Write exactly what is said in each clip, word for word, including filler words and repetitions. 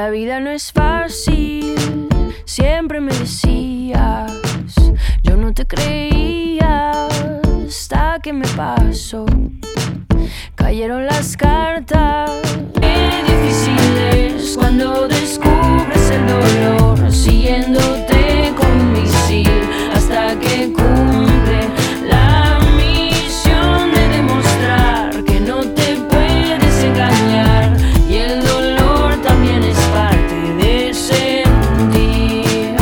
La vida no es fácil, siempre me decías. Yo no te creía hasta que me pasó. Cayeron las cartas. Qué difícil es cuando descubres el dolor, siguiéndote con un misil hasta que cumple la misión de demostrar que no te puedes engañar. Y el dolor también es parte de sentir.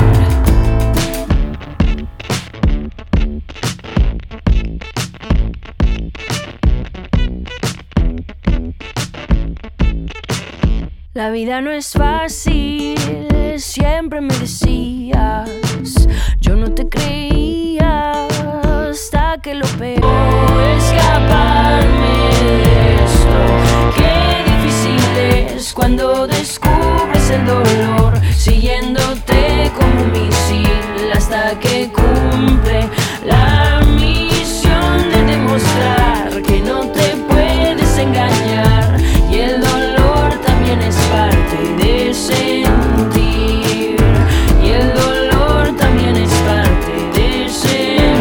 La vida no es fácil, siempre me decías. Yo no te creía hasta que lo peor escaparme de esto. Qué difícil es cuando descubres el dolor, siguiéndote como un misil hasta que cumple la misión de demostrar que no te puedes engañar. Y el dolor también es parte de sentir. Y el dolor también es parte de sentir.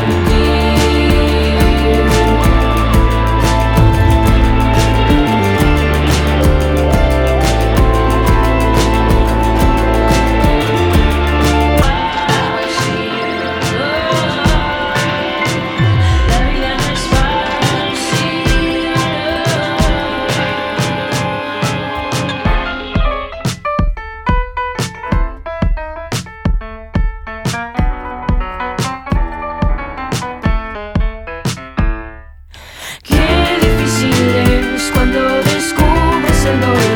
La vida no es fácil. Qué difícil es cuando descubres el dolor,